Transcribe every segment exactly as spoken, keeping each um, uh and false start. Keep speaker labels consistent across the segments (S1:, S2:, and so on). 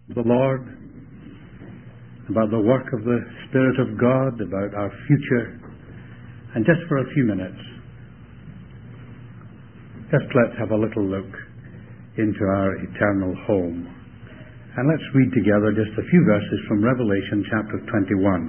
S1: the Lord, about the work of the Spirit of God, about our future, and just for a few minutes, just let's have a little look into our eternal home. And let's read together just a few verses from Revelation chapter twenty-one.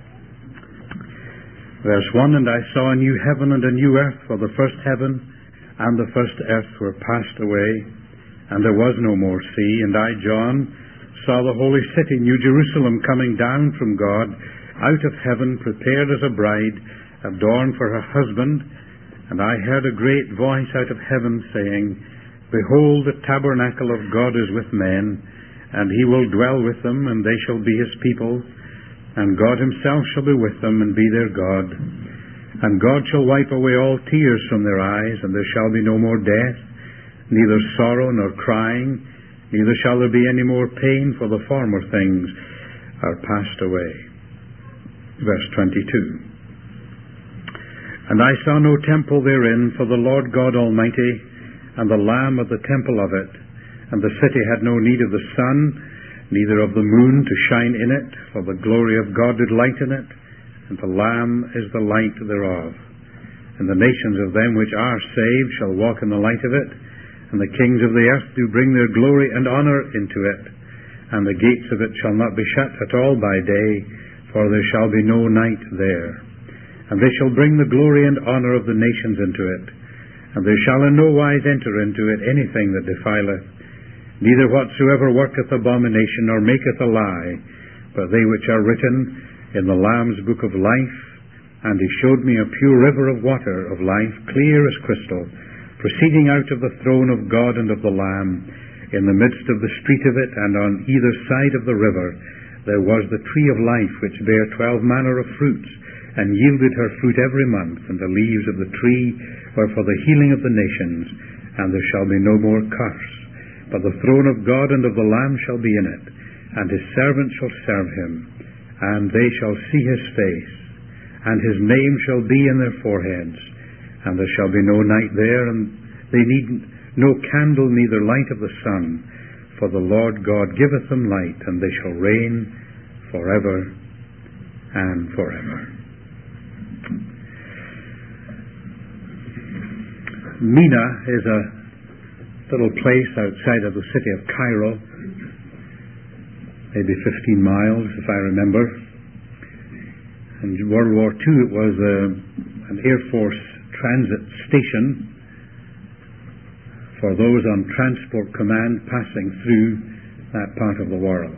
S1: Verse one, "And I saw a new heaven and a new earth, for the first heaven and the first earth were passed away, and there was no more sea. And I, John, saw the holy city, New Jerusalem, coming down from God, out of heaven, prepared as a bride, adorned for her husband. And I heard a great voice out of heaven, saying, Behold, the tabernacle of God is with men, and he will dwell with them, and they shall be his people. And God himself shall be with them, and be their God. And God shall wipe away all tears from their eyes, and there shall be no more death, neither sorrow nor crying, neither shall there be any more pain, for the former things are passed away." Verse twenty-two. "And I saw no temple therein, for the Lord God Almighty, and the Lamb of the temple of it. And the city had no need of the sun, neither of the moon to shine in it, for the glory of God did lighten it, and the Lamb is the light thereof. And the nations of them which are saved shall walk in the light of it, and the kings of the earth do bring their glory and honour into it. And the gates of it shall not be shut at all by day, for there shall be no night there. And they shall bring the glory and honour of the nations into it. And there shall in no wise enter into it anything that defileth, neither whatsoever worketh abomination, nor maketh a lie, but they which are written in the Lamb's book of life. And he showed me a pure river of water of life, clear as crystal, proceeding out of the throne of God and of the Lamb. In the midst of the street of it, and on either side of the river, there was the tree of life, which bare twelve manner of fruits, and yielded her fruit every month. And the leaves of the tree were for the healing of the nations. And there shall be no more curse. But the throne of God and of the Lamb shall be in it, and his servants shall serve him, and they shall see his face, and his name shall be in their foreheads. And there shall be no night there, and they need no candle, neither light of the sun, for the Lord God giveth them light, and they shall reign forever and forever." Mina is a little place outside of the city of Cairo, maybe fifteen miles, if I remember. In World War Two, it was a, an Air Force transit station for those on Transport Command passing through that part of the world.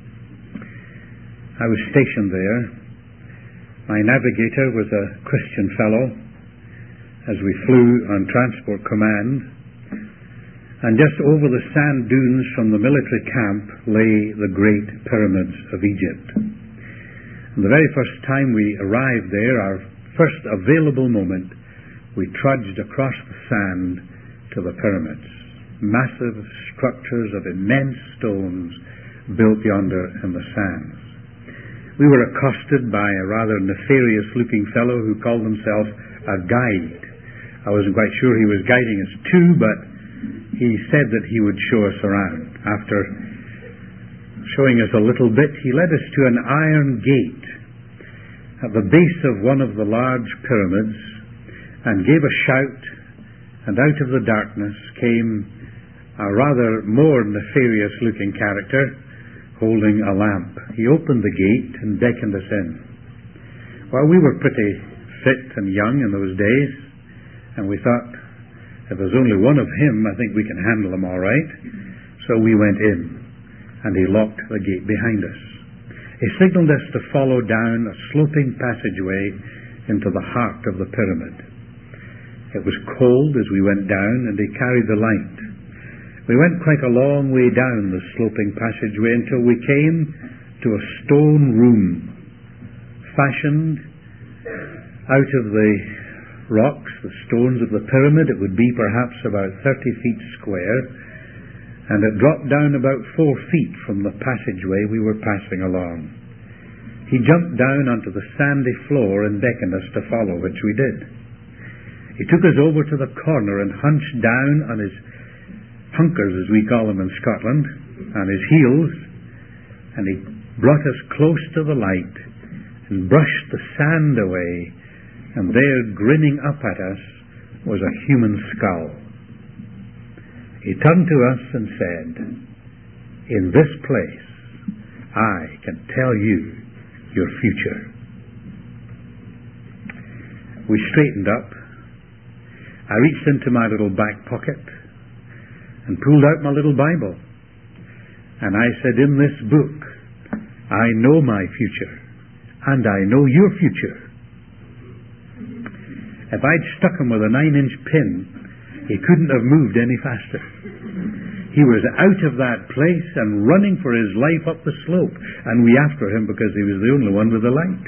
S1: I was stationed there. My navigator was a Christian fellow as we flew on Transport Command. And just over the sand dunes from the military camp lay the great pyramids of Egypt. And the very first time we arrived there, our first available moment, we trudged across the sand to the pyramids. Massive structures of immense stones built yonder in the sands. We were accosted by a rather nefarious-looking fellow who called himself a guide. I wasn't quite sure he was guiding us to, but he said that he would show us around. After showing us a little bit, he led us to an iron gate at the base of one of the large pyramids, and gave a shout, and out of the darkness came a rather more nefarious-looking character holding a lamp. He opened the gate and beckoned us in. Well, we were pretty fit and young in those days, and we thought, if there's only one of him, I think we can handle him all right. So we went in, and he locked the gate behind us. He signaled us to follow down a sloping passageway into the heart of the pyramid. It was cold as we went down, and he carried the light. We went quite a long way down the sloping passageway until we came to a stone room fashioned out of the rocks, the stones of the pyramid. It would be perhaps about thirty feet square, and it dropped down about four feet from the passageway we were passing along. He jumped down onto the sandy floor and beckoned us to follow, which we did. He took us over to the corner and hunched down on his hunkers, as we call them in Scotland, on his heels, And he brought us close to the light and brushed the sand away, and there, grinning up at us, was a human skull. He turned to us and said, "In this place, I can tell you your future." We straightened up. I reached into my little back pocket and pulled out my little Bible. And I said, "In this book, I know my future, and I know your future." If I'd stuck him with a nine-inch pin, he couldn't have moved any faster. He was out of that place and running for his life up the slope, and we after him because he was the only one with the light.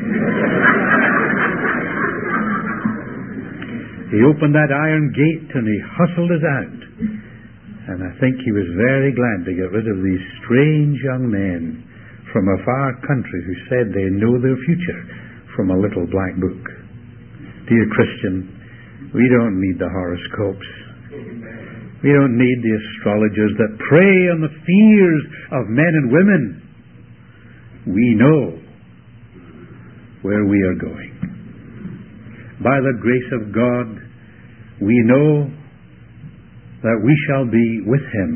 S1: He opened that iron gate and he hustled us out. And I think he was very glad to get rid of these strange young men from a far country who said they know their future from a little black book. Dear Christian, we don't need the horoscopes. We don't need the astrologers that prey on the fears of men and women. We know where we are going. By the grace of God, we know that we shall be with Him.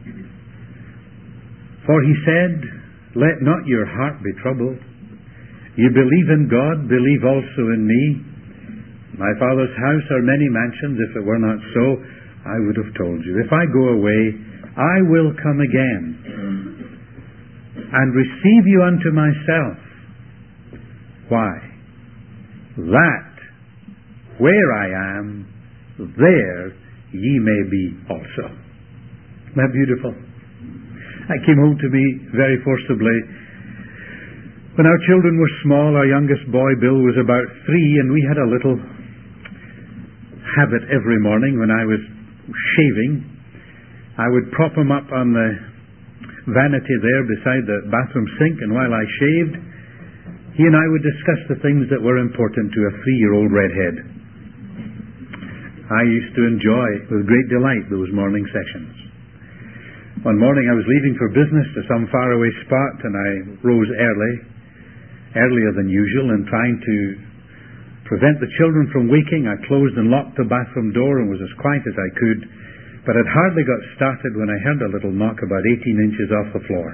S1: For He said, "Let not your heart be troubled. You believe in God, believe also in me. My Father's house are many mansions. If it were not so, I would have told you. If I go away, I will come again and receive you unto myself." Why? "That where I am, there ye may be also." Isn't that beautiful? That came home to me very forcibly. When our children were small, our youngest boy, Bill, was about three, and we had a little habit every morning when I was shaving. I would prop him up on the vanity there beside the bathroom sink, and while I shaved, he and I would discuss the things that were important to a three-year-old redhead. I used to enjoy with great delight those morning sessions. One morning I was leaving for business to some faraway spot, and I rose early, earlier than usual, and trying to prevent the children from waking, I closed and locked the bathroom door and was as quiet as I could, but had hardly got started when I heard a little knock about eighteen inches off the floor.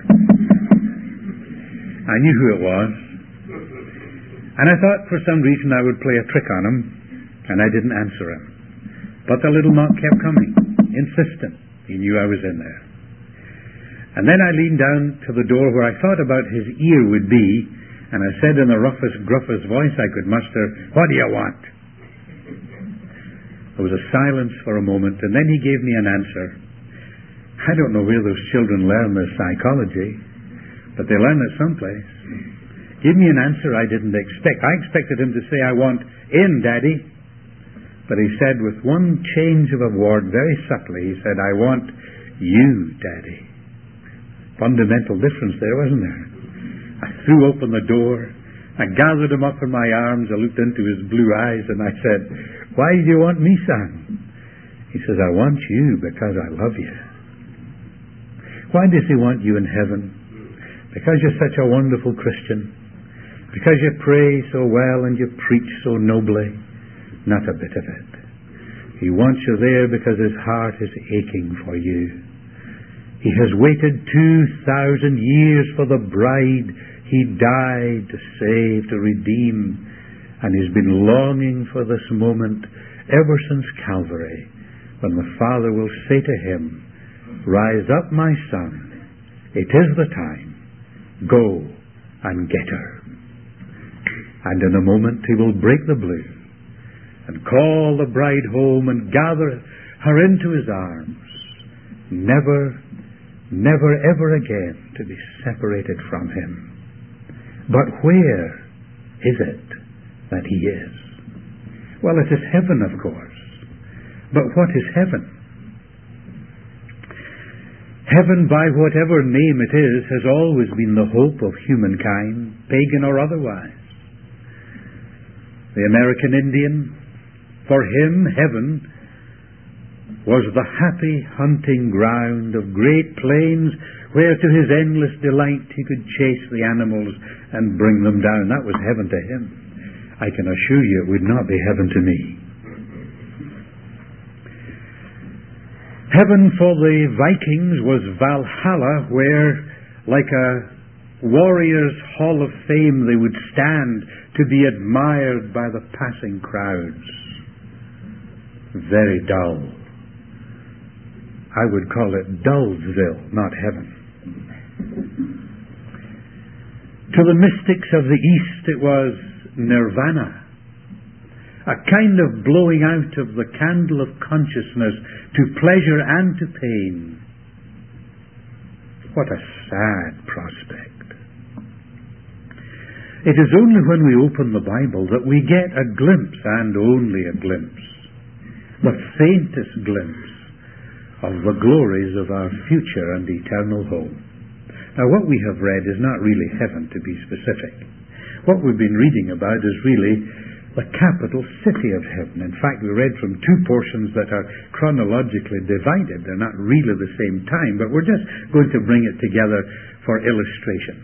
S1: I knew who it was, and I thought for some reason I would play a trick on him, and I didn't answer him. But the little knock kept coming, insistent. He knew I was in there. And then I leaned down to the door where I thought about his ear would be, and I said in the roughest, gruffest voice I could muster, "What do you want?" There was a silence for a moment, and then he gave me an answer. I don't know where those children learn their psychology, but they learn it someplace. Give me an answer I didn't expect. I expected him to say, "I want in, Daddy." But he said with one change of a word, very subtly, he said, "I want you, Daddy." Fundamental difference there, wasn't there? I threw open the door. I gathered him up in my arms. I looked into his blue eyes and I said, "Why do you want me, son?" He says, "I want you because I love you." Why does he want you in heaven? Because you're such a wonderful Christian. Because you pray so well and you preach so nobly. Not a bit of it. He wants you there because his heart is aching for you. He has waited two thousand years for the bride he died to save, to redeem, and he's been longing for this moment ever since Calvary, when the Father will say to him, "Rise up, my son, it is the time, go and get her." And in a moment he will break the blue and call the bride home and gather her into his arms, never, never, ever again to be separated from him. But where is it that he is? Well, it is heaven, of course. But what is heaven? Heaven, by whatever name it is, has always been the hope of humankind, pagan or otherwise. The American Indian, for him, heaven was the happy hunting ground of great plains where to his endless delight he could chase the animals and bring them down. That was heaven to him. I can assure you it would not be heaven to me. Heaven for the Vikings was Valhalla, where, like a warrior's hall of fame, they would stand to be admired by the passing crowds. Very dull. I would call it Dullsville, not heaven. To the mystics of the East it was Nirvana, a kind of blowing out of the candle of consciousness to pleasure and to pain. What a sad prospect. It is only when we open the Bible that we get a glimpse, and only a glimpse, the faintest glimpse of the glories of our future and eternal home. Now, what we have read is not really heaven, to be specific. What we've been reading about is really the capital city of heaven. In fact, we read from two portions that are chronologically divided. They're not really the same time, but we're just going to bring it together for illustration.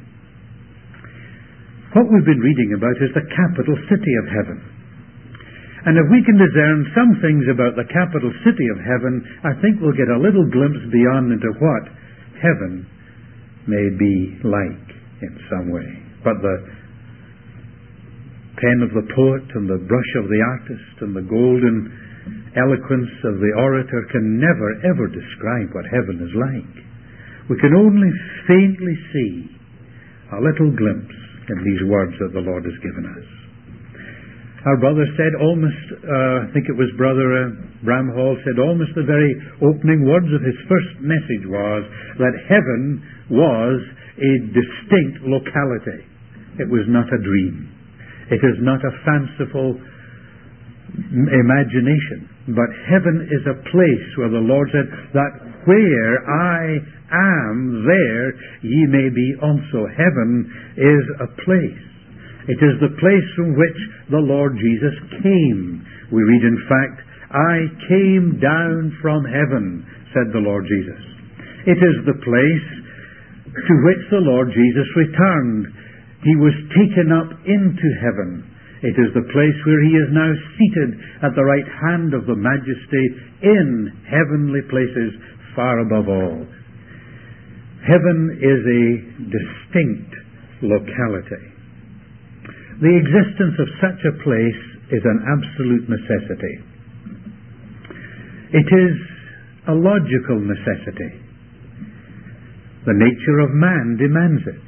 S1: What we've been reading about is the capital city of heaven. And if we can discern some things about the capital city of heaven, I think we'll get a little glimpse beyond into what heaven may be like in some way. But the pen of the poet and the brush of the artist and the golden eloquence of the orator can never, ever describe what heaven is like. We can only faintly see a little glimpse in these words that the Lord has given us. Our brother said almost, uh, I think it was Brother uh, Bramhall said almost the very opening words of his first message was that heaven was a distinct locality. It was not a dream. It is not a fanciful imagination. But heaven is a place where the Lord said that where I am, there ye may be also. Heaven is a place. It is the place from which the Lord Jesus came. We read, in fact, I came down from heaven, said the Lord Jesus. It is the place to which the Lord Jesus returned. He was taken up into heaven. It is the place where he is now seated at the right hand of the Majesty in heavenly places far above all. Heaven is a distinct locality. The existence of such a place is an absolute necessity. It is a logical necessity. The nature of man demands it.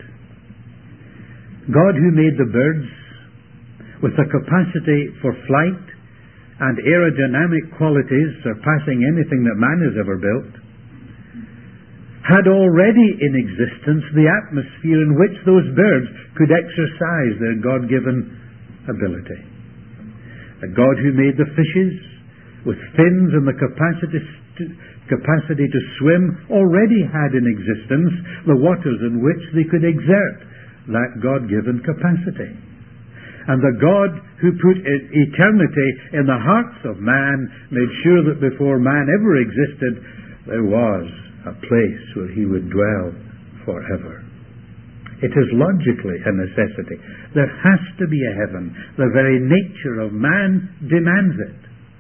S1: God, who made the birds with the capacity for flight and aerodynamic qualities surpassing anything that man has ever built, had already in existence the atmosphere in which those birds could exercise their God-given ability. A God who made the fishes with fins and the capacity to, capacity to swim already had in existence the waters in which they could exert that God-given capacity. And the God who put eternity in the hearts of man made sure that before man ever existed, there was a place where he would dwell forever. It is logically a necessity. There has to be a heaven. The very nature of man demands it.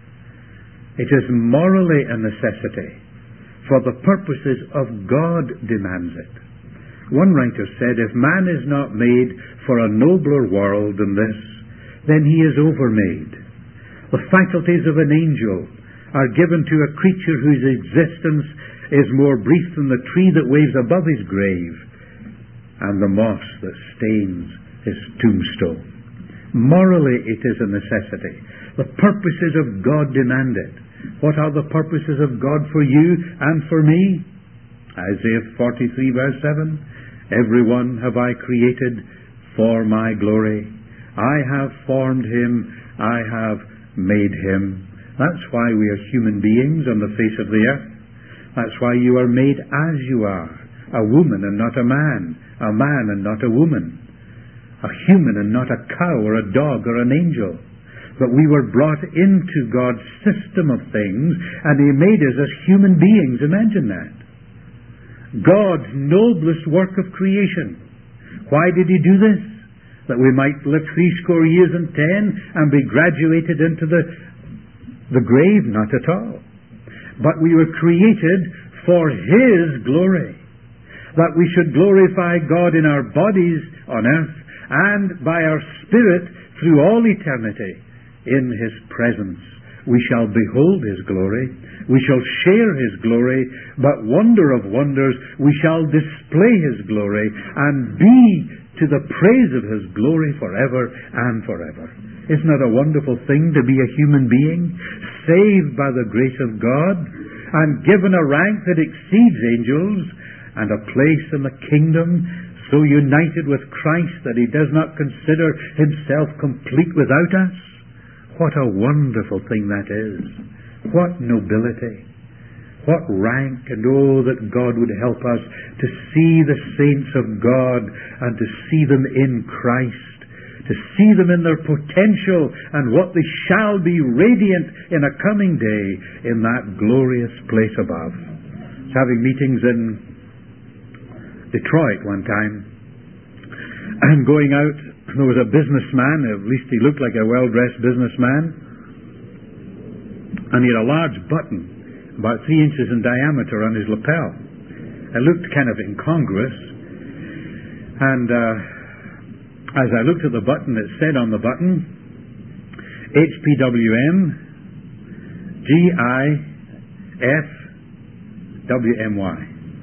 S1: It is morally a necessity, for the purposes of God demands it. One writer said, if man is not made for a nobler world than this, then he is overmade. The faculties of an angel are given to a creature whose existence is more brief than the tree that waves above his grave and the moss that stains his tombstone. Morally, it is a necessity. The purposes of God demand it. What are the purposes of God for you and for me? Isaiah forty-three verse seven, everyone have I created for my glory. I have formed him, I have made him. That's why we are human beings on the face of the earth. That's why you are made as you are, a woman and not a man, a man and not a woman, a human and not a cow or a dog or an angel. But we were brought into God's system of things, and he made us as human beings. Imagine that. God's noblest work of creation. Why did He do this? That we might live threescore years and ten and be graduated into the, the grave? Not at all. But we were created for His glory. That we should glorify God in our bodies on earth and by our spirit through all eternity in His presence. We shall behold His glory. We shall share His glory. But wonder of wonders, we shall display His glory and be to the praise of His glory forever and forever. Isn't that a wonderful thing to be a human being, saved by the grace of God and given a rank that exceeds angels and a place in the kingdom, so united with Christ that He does not consider Himself complete without us? What a wonderful thing that is. What nobility. What rank. And oh, that God would help us to see the saints of God and to see them in Christ. To see them in their potential and what they shall be radiant in a coming day in that glorious place above. I was having meetings in Detroit one time, and going out, there was a businessman, at least he looked like a well-dressed businessman, and he had a large button about three inches in diameter on his lapel. It looked kind of incongruous, and uh, as I looked at the button, it said on the button, H P W M G I F W M Y.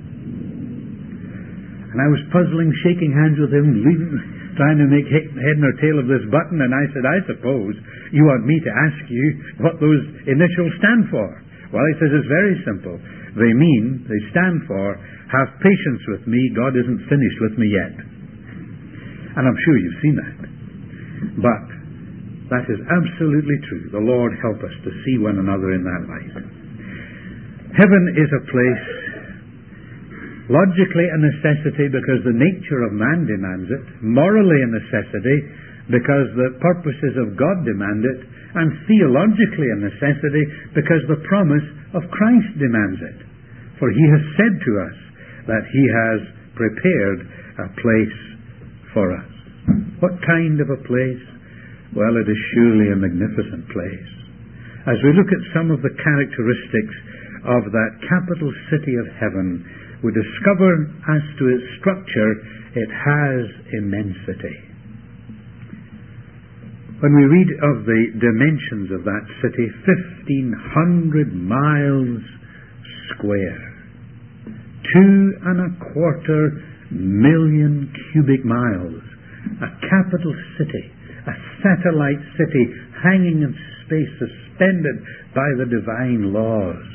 S1: And I was puzzling, shaking hands with him, leading, trying to make head nor tail of this button, and I said, I suppose you want me to ask you what those initials stand for. Well, he says, it's very simple. They mean, they stand for, have patience with me, God isn't finished with me yet. And I'm sure you've seen that. But that is absolutely true. The Lord help us to see one another in that light. Heaven is a place, logically a necessity because the nature of man demands it, morally a necessity because the purposes of God demand it, and theologically a necessity because the promise of Christ demands it. For He has said to us that He has prepared a place for us. What kind of a place? Well, it is surely a magnificent place. As we look at some of the characteristics of that capital city of heaven, we discover as to its structure, it has immensity. When we read of the dimensions of that city, fifteen hundred miles square, two and a quarter million cubic miles, a capital city, a satellite city hanging in space, suspended by the divine laws.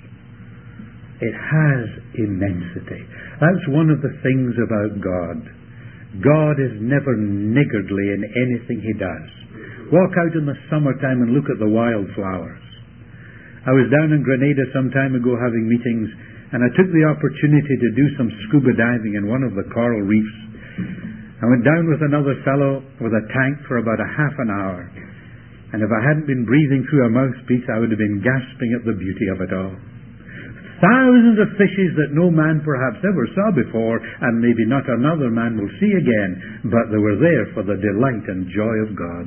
S1: It has immensity. That's one of the things about God. God is never niggardly in anything He does. Walk out in the summertime and look at the wildflowers. I was down in Grenada some time ago having meetings, and I took the opportunity to do some scuba diving in one of the coral reefs. I went down with another fellow with a tank for about a half an hour, and if I hadn't been breathing through a mouthpiece, I would have been gasping at the beauty of it all. Thousands of fishes that no man perhaps ever saw before, and maybe not another man will see again, but they were there for the delight and joy of God.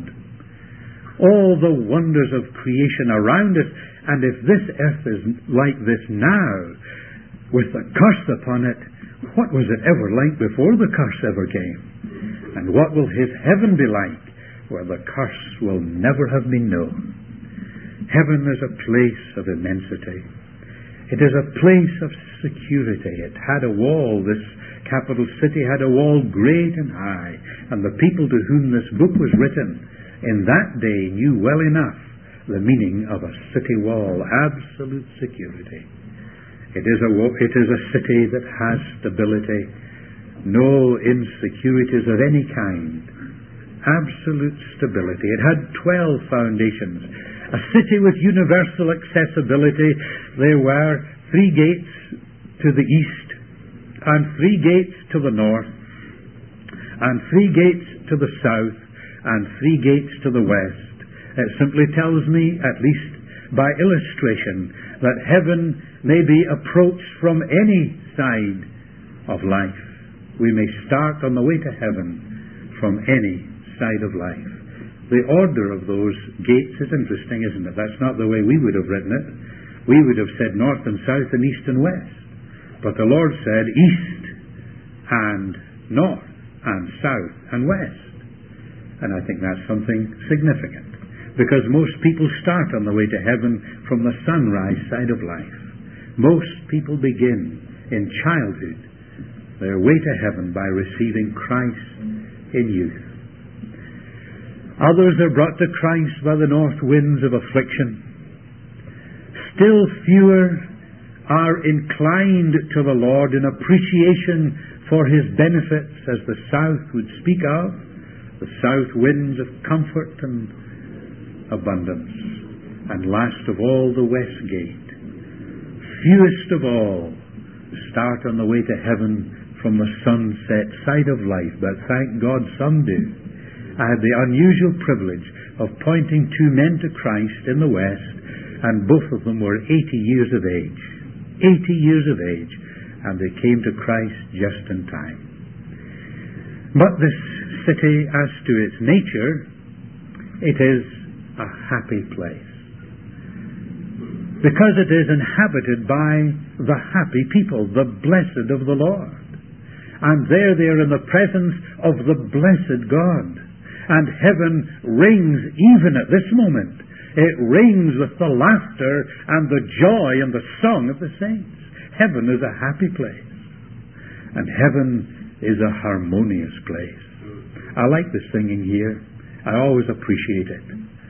S1: All the wonders of creation around us, and if this earth is like this now, with the curse upon it, what was it ever like before the curse ever came? And what will His heaven be like, where the curse will never have been known? Heaven is a place of immensity. It is a place of security. It had a wall, this capital city had a wall great and high, and the people to whom this book was written in that day knew well enough the meaning of a city wall, absolute security. It is a, it is a city that has stability, no insecurities of any kind, absolute stability. It had twelve foundations. A city with universal accessibility. There were three gates to the east, and three gates to the north, and three gates to the south, and three gates to the west. It simply tells me, at least by illustration, that heaven may be approached from any side of life. We may start on the way to heaven from any side of life. The order of those gates is interesting, isn't it? That's not the way we would have written it. We would have said north and south and east and west. But the Lord said east and north and south and west. And I think that's something significant, because most people start on the way to heaven from the sunrise side of life. Most people begin in childhood their way to heaven by receiving Christ in youth. Others are brought to Christ by the north winds of affliction. Still fewer are inclined to the Lord in appreciation for His benefits, as the south would speak of, the south winds of comfort and abundance. And last of all, the west gate. Fewest of all start on the way to heaven from the sunset side of life, but thank God some do. I had the unusual privilege of pointing two men to Christ in the west, and both of them were eighty years of age. eighty years of age, and they came to Christ just in time. But this city, as to its nature, it is a happy place, because it is inhabited by the happy people, the blessed of the Lord. And there they are in the presence of the blessed God. And heaven rings even at this moment. It rings with the laughter and the joy and the song of the saints. Heaven is a happy place. And heaven is a harmonious place. I like the singing here. I always appreciate it.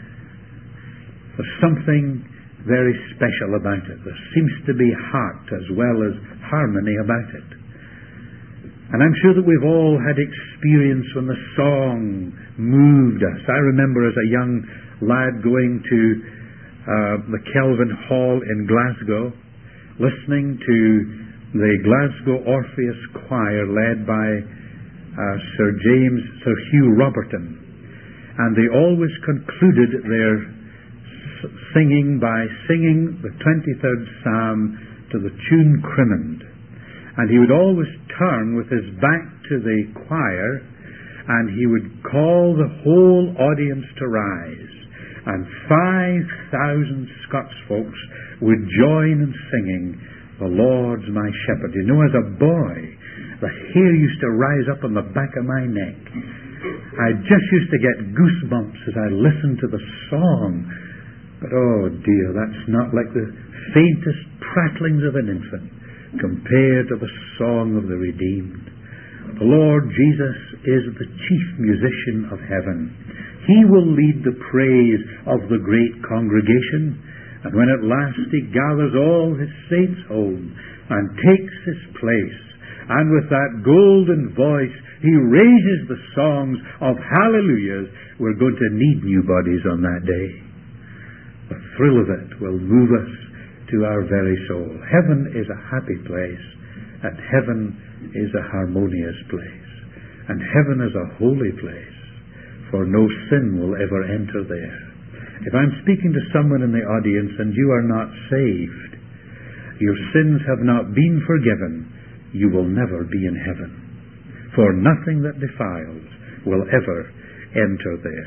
S1: There's something very special about it. There seems to be heart as well as harmony about it. And I'm sure that we've all had experience when the song moved us. I remember as a young lad going to uh, the Kelvin Hall in Glasgow, listening to the Glasgow Orpheus Choir led by uh, Sir James, Sir Hugh Roberton. And they always concluded their s- singing by singing the twenty-third Psalm to the tune Crimond. And he would always turn with his back to the choir, and he would call the whole audience to rise. And five thousand Scots folks would join in singing, "The Lord's my shepherd." You know, as a boy, the hair used to rise up on the back of my neck. I just used to get goosebumps as I listened to the song. But oh dear, that's not like the faintest prattlings of an infant compared to the song of the redeemed. The Lord Jesus is the chief musician of heaven. He will lead the praise of the great congregation, and when at last He gathers all His saints home and takes His place, and with that golden voice He raises the songs of hallelujahs, we're going to need new bodies on that day. The thrill of it will move us to our very soul. Heaven is a happy place, and heaven is a harmonious place, and heaven is a holy place, for no sin will ever enter there. If I'm speaking to someone in the audience and you are not saved, your sins have not been forgiven, you will never be in heaven, for nothing that defiles will ever enter there.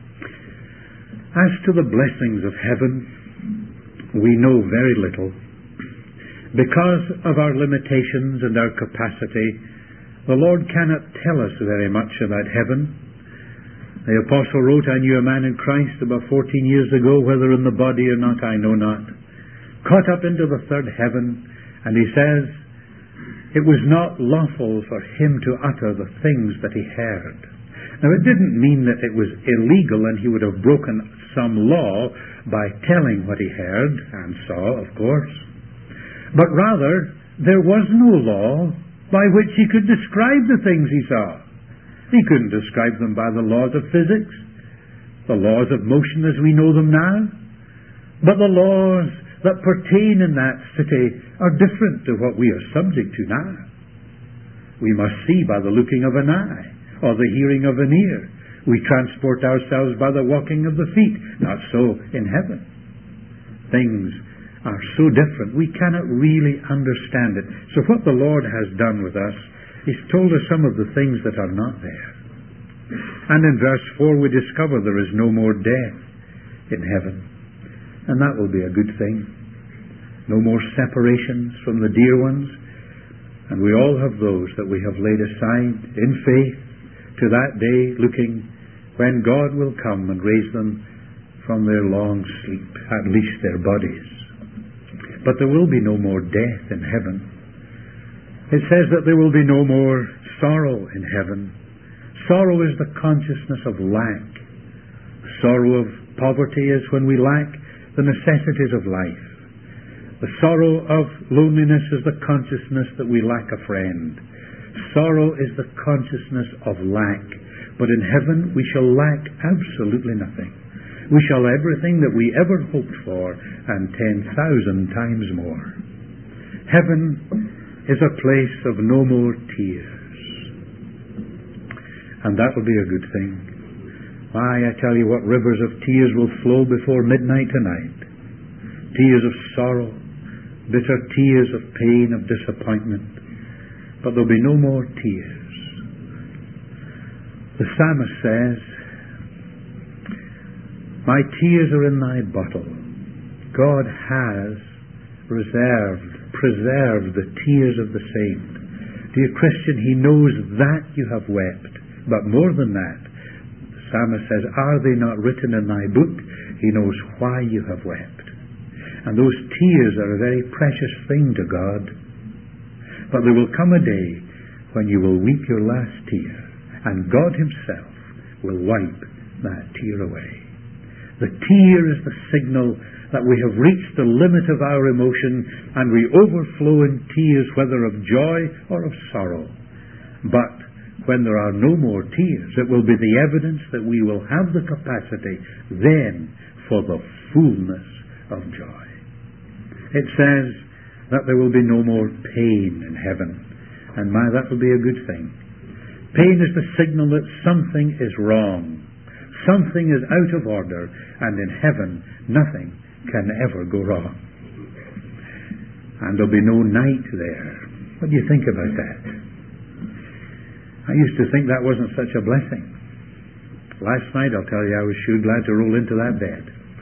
S1: As to the blessings of heaven, we know very little. Because of our limitations and our capacity, the Lord cannot tell us very much about heaven. The Apostle wrote, "I knew a man in Christ about fourteen years ago, whether in the body or not, I know not, caught up into the third heaven," and he says, "It was not lawful for him to utter the things that he heard." Now, it didn't mean that it was illegal and he would have broken some law by telling what he heard and saw, of course. But rather, there was no law by which he could describe the things he saw. He couldn't describe them by the laws of physics, the laws of motion as we know them now. But the laws that pertain in that city are different to what we are subject to now. We must see by the looking of an eye, or the hearing of an ear. We transport ourselves by the walking of the feet. Not so in heaven. Things are so different, we cannot really understand it. So what the Lord has done with us, He's told us some of the things that are not there. And in verse four we discover there is no more death in heaven. And that will be a good thing. No more separations from the dear ones. And we all have those that we have laid aside in faith to that day, looking when God will come and raise them from their long sleep, at least their bodies. But there will be no more death in heaven. It says that there will be no more sorrow in heaven. Sorrow is the consciousness of lack. The sorrow of poverty is when we lack the necessities of life. The sorrow of loneliness is the consciousness that we lack a friend. Sorrow is the consciousness of lack. But in heaven we shall lack absolutely nothing. We shall have everything that we ever hoped for and ten thousand times more. Heaven is a place of no more tears. And that will be a good thing. Why, I tell you what, rivers of tears will flow before midnight tonight. Tears of sorrow, bitter tears of pain, of disappointment. But there'll be no more tears. The psalmist says, my tears are in thy bottle. God has reserved, preserved the tears of the saint. Dear Christian, He knows that you have wept. But more than that, the psalmist says, are they not written in thy book? He knows why you have wept. And those tears are a very precious thing to God. But there will come a day when you will weep your last tear, and God Himself will wipe that tear away. The tear is the signal that we have reached the limit of our emotion, and we overflow in tears, whether of joy or of sorrow. But when there are no more tears, it will be the evidence that we will have the capacity then for the fullness of joy. It says that there will be no more pain in heaven. And my, that will be a good thing. Pain is the signal that something is wrong. Something is out of order. And in heaven, nothing can ever go wrong. And there'll be no night there. What do you think about that? I used to think that wasn't such a blessing. Last night, I'll tell you, I was sure glad to roll into that bed.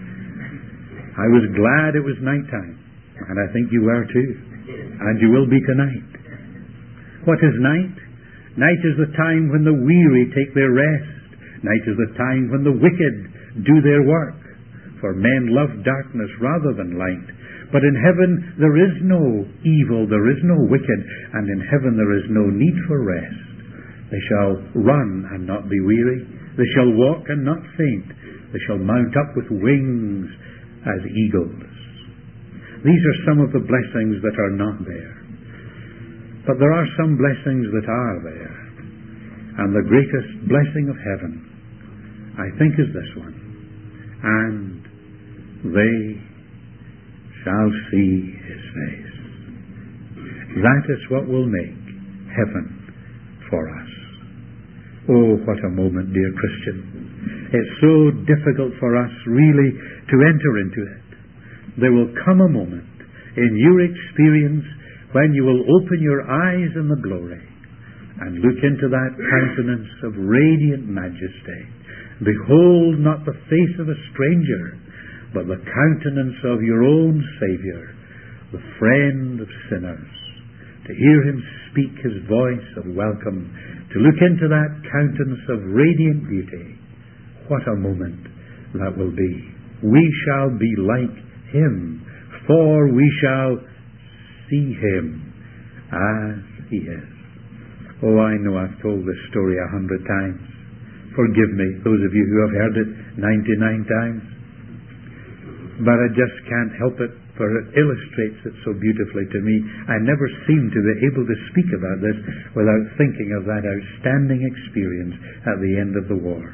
S1: I was glad it was nighttime. And I think you were too. And you will be tonight. What is night? Night is the time when the weary take their rest. Night is the time when the wicked do their work. For men love darkness rather than light. But in heaven there is no evil, there is no wicked. And in heaven there is no need for rest. They shall run and not be weary. They shall walk and not faint. They shall mount up with wings as eagles. These are some of the blessings that are not there. But there are some blessings that are there. And the greatest blessing of heaven, I think, is this one. And they shall see His face. That is what will make heaven for us. Oh, what a moment, dear Christian. It's so difficult for us really to enter into it. There will come a moment in your experience when you will open your eyes in the glory and look into that countenance of radiant majesty. Behold not the face of a stranger, but the countenance of your own Saviour, the friend of sinners. To hear Him speak His voice of welcome, to look into that countenance of radiant beauty. What a moment that will be. We shall be like Him, for we shall see Him as He is. Oh, I know I've told this story a hundred times. Forgive me, those of you who have heard it ninety-nine times. But I just can't help it, for it illustrates it so beautifully to me. I never seem to be able to speak about this without thinking of that outstanding experience at the end of the war.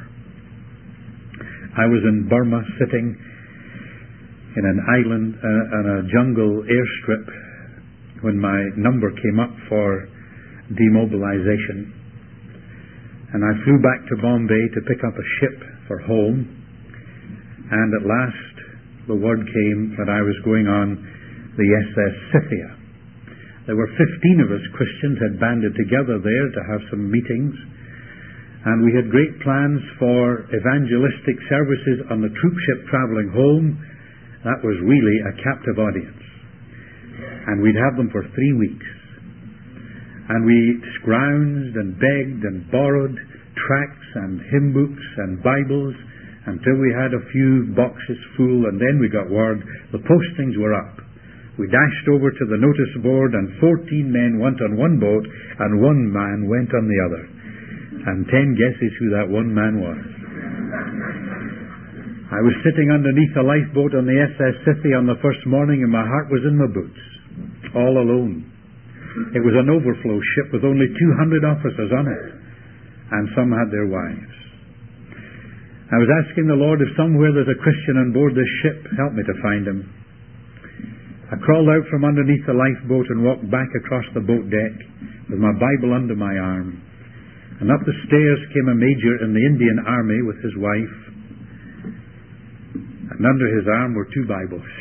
S1: I was in Burma, sitting in an island, uh, on a jungle airstrip, when my number came up for demobilization. And I flew back to Bombay to pick up a ship for home. And at last the word came that I was going on the S S Scythia. There were fifteen of us Christians had banded together there to have some meetings, and we had great plans for evangelistic services on the troop ship travelling home. That was really a captive audience, and we'd have them for three weeks. And we scrounged and begged and borrowed tracts and hymn books and Bibles until we had a few boxes full, and then we got word the postings were up. We dashed over to the notice board, and fourteen men went on one boat and one man went on the other. And ten guesses who that one man was. I was sitting underneath a lifeboat on the S S Scythia on the first morning, and my heart was in my boots, all alone. It was an overflow ship with only two hundred officers on it, and some had their wives. I was asking the Lord, if somewhere there's a Christian on board this ship, help me to find him. I crawled out from underneath the lifeboat and walked back across the boat deck with my Bible under my arm. And up the stairs came a major in the Indian Army with his wife. And under his arm were two Bibles.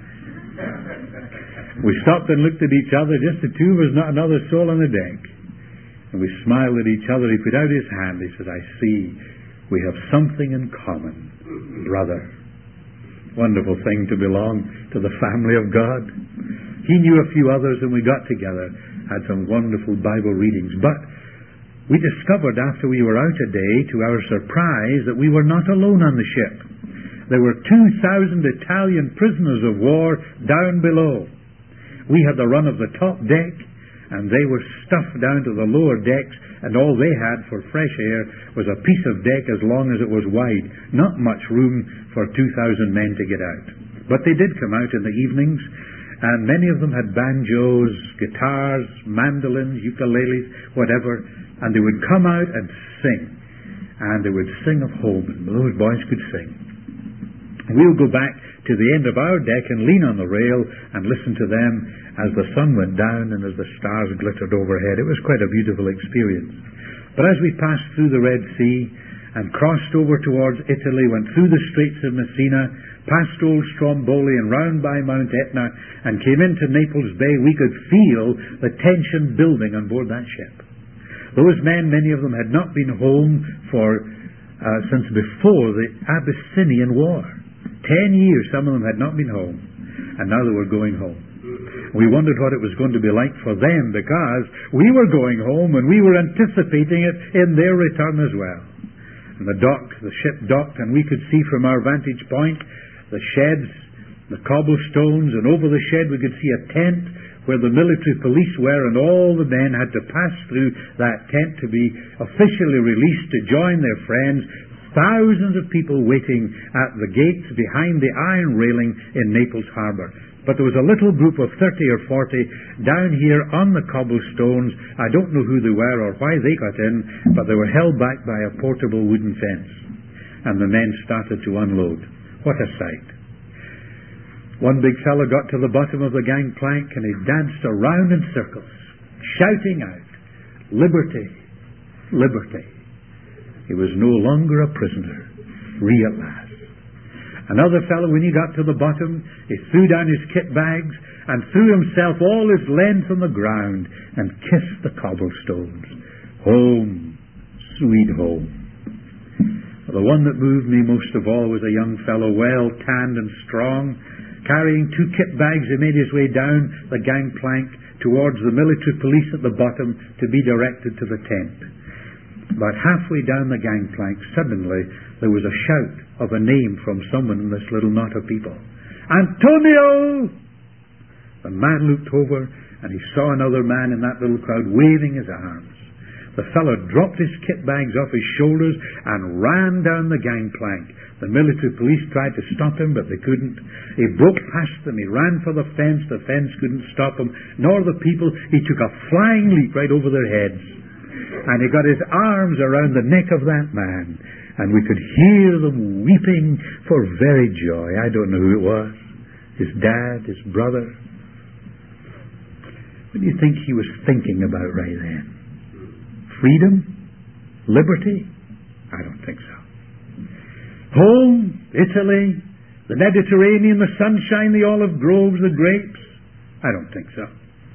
S1: We stopped and looked at each other, just the two of us, not another soul on the deck. And we smiled at each other. He put out his hand. He said, I see we have something in common, brother. Wonderful thing to belong to the family of God. He knew a few others, and we got together, had some wonderful Bible readings. But we discovered after we were out a day, to our surprise, that we were not alone on the ship. There were two thousand Italian prisoners of war down below. We had the run of the top deck, and they were stuffed down to the lower decks, and all they had for fresh air was a piece of deck as long as it was wide. Not much room for two thousand men to get out. But they did come out in the evenings, and many of them had banjos, guitars, mandolins, ukuleles, whatever, and they would come out and sing. And they would sing of home, and those boys could sing. We would go back to the end of our deck and lean on the rail and listen to them as the sun went down and as the stars glittered overhead. It was quite a beautiful experience. But as we passed through the Red Sea and crossed over towards Italy, went through the Straits of Messina, past Old Stromboli and round by Mount Etna, and came into Naples Bay, we could feel the tension building on board that ship. Those men, many of them, had not been home for uh, since before the Abyssinian War. Ten years, some of them had not been home, and now they were going home. We wondered what it was going to be like for them, because we were going home and we were anticipating it in their return as well. And the dock, the ship docked, and we could see from our vantage point the sheds, the cobblestones, and over the shed we could see a tent where the military police were, and all the men had to pass through that tent to be officially released to join their friends. Thousands of people waiting at the gates behind the iron railing in Naples Harbour. But there was a little group of thirty or forty down here on the cobblestones. I don't know who they were or why they got in, but they were held back by a portable wooden fence. And the men started to unload. What a sight. One big fellow got to the bottom of the gangplank and he danced around in circles, shouting out, "Liberty! Liberty!" He was no longer a prisoner, free at last. Another fellow, when he got to the bottom, he threw down his kit bags and threw himself all his length on the ground and kissed the cobblestones. Home, sweet home. The one that moved me most of all was a young fellow, well tanned and strong. Carrying two kit bags, he made his way down the gangplank towards the military police at the bottom to be directed to the tent. About halfway down the gangplank, suddenly there was a shout of a name from someone in this little knot of people. "Antonio!" The man looked over and he saw another man in that little crowd waving his arms. The fellow dropped his kit bags off his shoulders and ran down the gangplank. The military police tried to stop him, but they couldn't. He broke past them. He ran for the fence. The fence couldn't stop him, nor the people. He took a flying leap right over their heads. And he got his arms around the neck of that man. And we could hear them weeping for very joy. I don't know who it was. His dad, his brother. What do you think he was thinking about right then? Freedom? Liberty? I don't think so. Home, Italy, the Mediterranean, the sunshine, the olive groves, the grapes. I don't think so.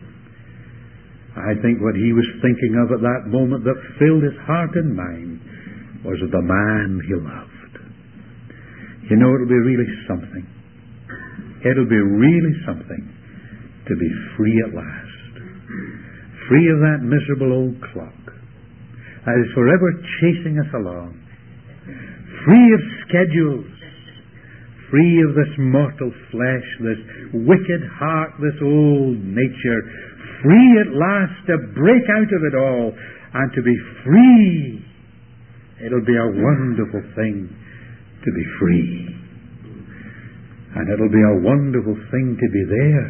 S1: I think what he was thinking of at that moment that filled his heart and mind was of the man he loved. You know, it'll be really something. It'll be really something to be free at last. Free of that miserable old clock that is forever chasing us along. Free of schedules. Free of this mortal flesh, this wicked heart, this old nature. Free at last to break out of it all and to be free. It'll be a wonderful thing to be free. And it'll be a wonderful thing to be there.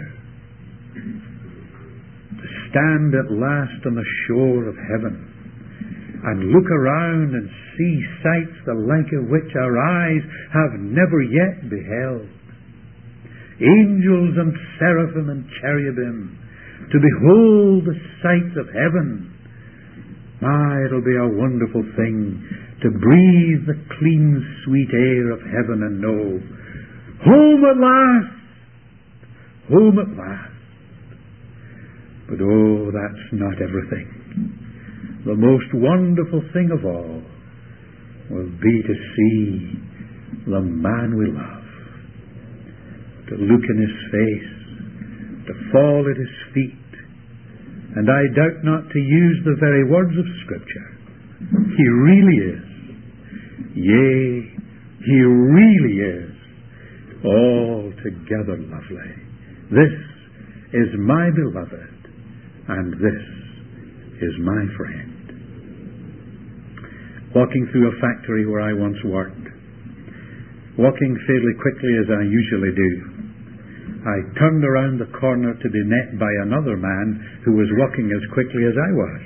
S1: To stand at last on the shore of heaven and look around and see sights the like of which our eyes have never yet beheld. Angels and seraphim and cherubim, to behold the sights of heaven. My, it'll be a wonderful thing to breathe the clean, sweet air of heaven and know, home at last! Home at last! But oh, that's not everything. The most wonderful thing of all will be to see the man we love, to look in his face, to fall at his feet, and I doubt not to use the very words of Scripture. He really is. Yea, he really is altogether lovely. This is my beloved, and this is my friend. Walking through a factory where I once worked, walking fairly quickly as I usually do, I turned around the corner to be met by another man who was walking as quickly as I was.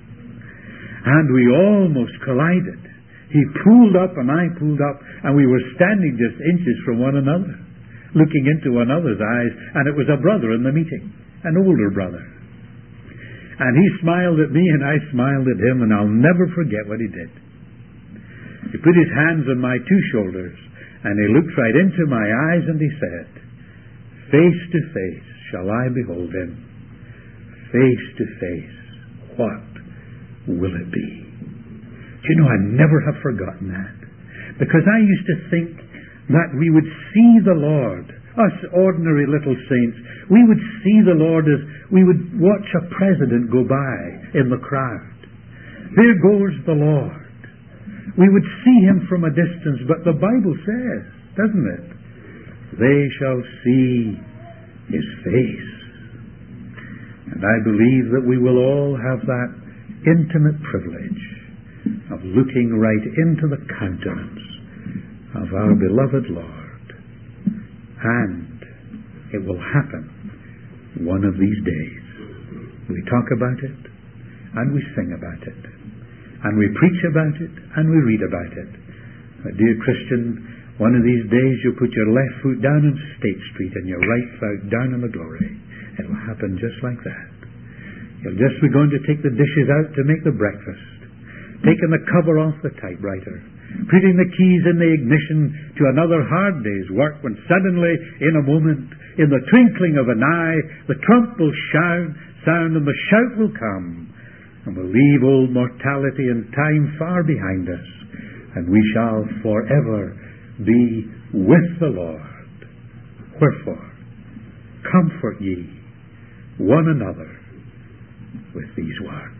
S1: And we almost collided. He pulled up and I pulled up, and we were standing just inches from one another, looking into one another's eyes, and it was a brother in the meeting, an older brother. And he smiled at me and I smiled at him, and I'll never forget what he did. He put his hands on my two shoulders, and he looked right into my eyes, and he said, face to face shall I behold him. Face to face, what will it be? Do you know, I never have forgotten that. Because I used to think that we would see the Lord, us ordinary little saints, we would see the Lord as we would watch a president go by in the crowd. There goes the Lord. We would see him from a distance, but the Bible says, doesn't it? They shall see his face. And I believe that we will all have that intimate privilege of looking right into the countenance of our beloved Lord. And it will happen one of these days. We talk about it, and we sing about it, and we preach about it, and we read about it. But dear Christian, one of these days you'll put your left foot down on State Street and your right foot down in the glory. It will happen just like that. You'll just be going to take the dishes out to make the breakfast, taking the cover off the typewriter, putting the keys in the ignition to another hard day's work, when suddenly, in a moment, in the twinkling of an eye, the trump will sound, sound and the shout will come, and we'll leave old mortality and time far behind us, and we shall forever be with the Lord. Wherefore, comfort ye one another with these words.